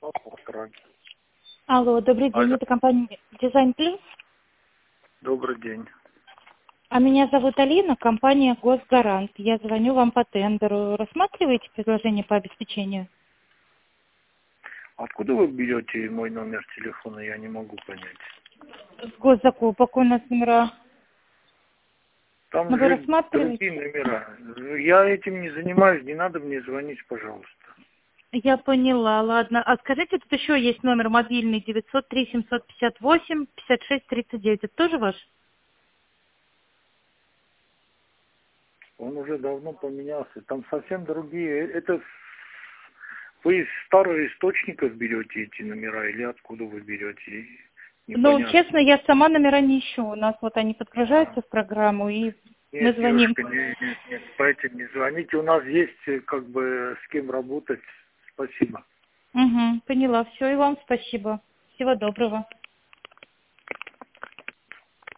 Алло, добрый день, Алло. это компания Design Plus. Добрый день. А меня зовут Алина, компания Госгарант. Я звоню вам по тендеру. Рассматриваете предложение по обеспечению? Откуда вы берете мой номер телефона, я не могу понять. Госзакупок у нас номера. Там Но вы же рассматриваете? другие номера. Я этим не занимаюсь, не надо мне звонить, пожалуйста. Я поняла, ладно. А скажите, тут еще есть номер мобильный 903-758-56-39. Это тоже ваш? Он уже давно поменялся. Там совсем другие. Это вы из старых источников берете эти номера или откуда вы берете? Ну, Непонятно. честно, я сама номера не ищу. У нас вот они А. подгружаются в программу, и мы Нет, звоним. девушка, нет, по этим не звоните. У нас есть как бы с кем работать. Спасибо. Угу, поняла. Все, и вам спасибо. Всего доброго.